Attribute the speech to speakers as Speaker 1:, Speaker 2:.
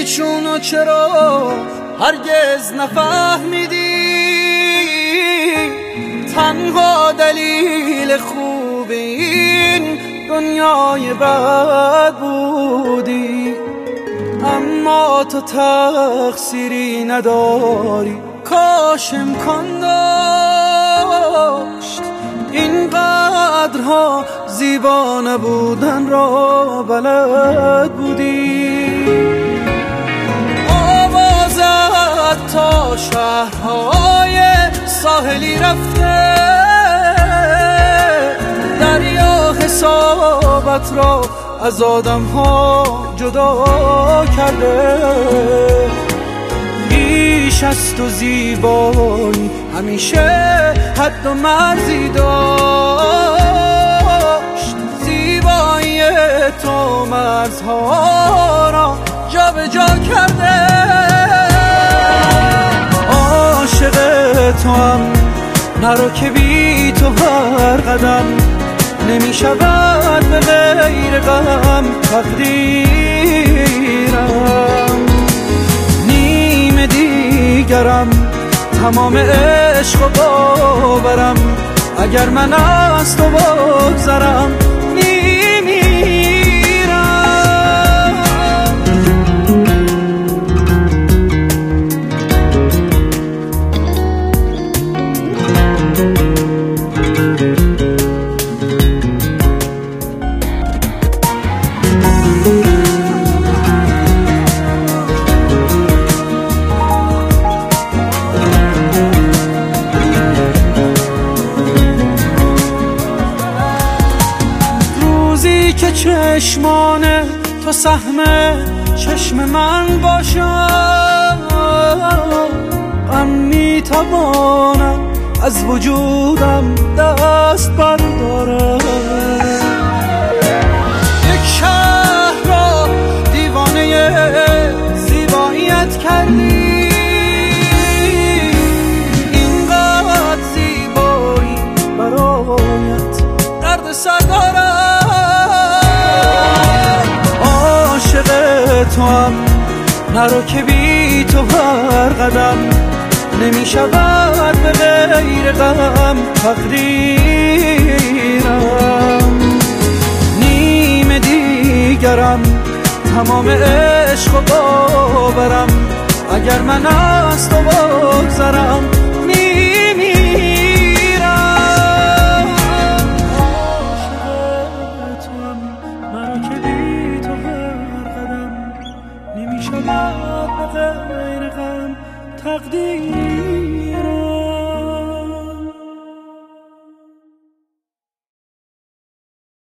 Speaker 1: چونو چرا هرگز نفهمیدی؟ تنها دلیل خوب این دنیای بد بودی، اما تو تقصیری نداری. کاش امکان داشت اینقدرها زیبا نبودن را بلد بودی. آوازت تا شهرهای ساحلی رفته، دریا حسابت را از آدم‌ها جدا کرده. بیش از تو زیبایی همیشه حد و مرزی داشت، زیبایی تو مرزها را جا به جا کرده. عاشق تو هم نرو که بی تو هر قدم نمی شود به غیر غم تقدیرم. نیم دیگرم تمام عشق و باورم، اگر من از تو بگذرم که چشمان تو سهم چشم من باشم، غم میتوانم از وجودم دست بردارم. یک شهر را دیوانه زیباییت کردی، اینقدر زیبایی برایت درد سر دارم. تو هم نرو که بی تو هر قدم نمی شود به غیر غم تقدیرم. نیم دیگرم تمام عشق و باورم، اگر من از تو بگذرم میمیرم. عاشق تو هم نرو که بی تو هر قدم نمی شود به غیر غم تقدیر.